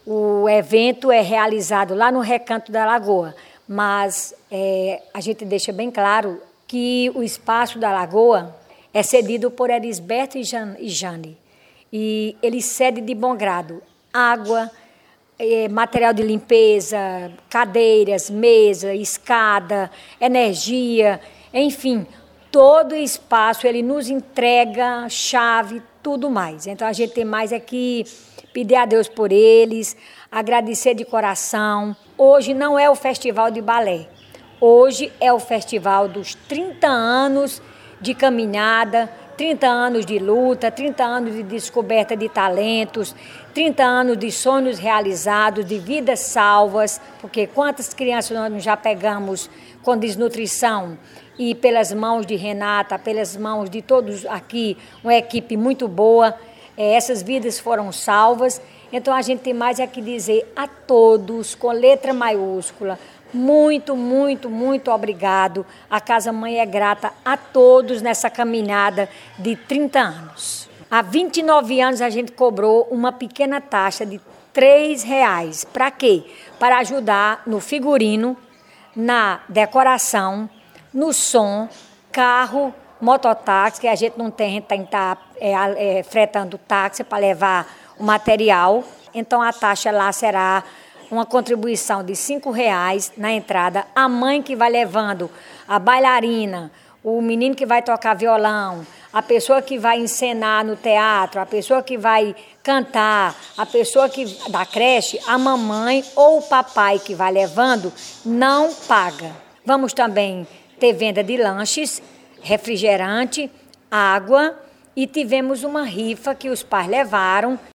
O evento é realizado lá no Recanto da Lagoa, mas a gente deixa bem claro que o espaço da Lagoa é cedido por Elisberto e Jane. E ele cede de bom grado água, material de limpeza, cadeiras, mesa, escada, energia, enfim, todo o espaço ele nos entrega, chave, tudo mais. Então a gente tem mais é que pedir a Deus por eles, agradecer de coração. Hoje não é o festival de balé, hoje é o festival dos 30 anos de caminhada, 30 anos de luta, 30 anos de descoberta de talentos, 30 anos de sonhos realizados, de vidas salvas, porque quantas crianças nós já pegamos com desnutrição e pelas mãos de Renata, pelas mãos de todos aqui, uma equipe muito boa, essas vidas foram salvas. Então a gente tem mais é que dizer a todos, com letra maiúscula, muito, muito, muito obrigado. A Casa Mãe é grata a todos nessa caminhada de 30 anos. Há 29 anos a gente cobrou uma pequena taxa de R$3. Para quê? Para ajudar no figurino, na decoração, no som, carro, mototáxi, que a gente não tem, a gente tem que estar fretando táxi para levar o material. Então a taxa lá será uma contribuição de R$5 na entrada. A mãe que vai levando a bailarina, o menino que vai tocar violão, a pessoa que vai encenar no teatro, a pessoa que vai cantar, a pessoa da creche, a mamãe ou o papai que vai levando, não paga. Vamos também ter venda de lanches, refrigerante, água, e tivemos uma rifa que os pais levaram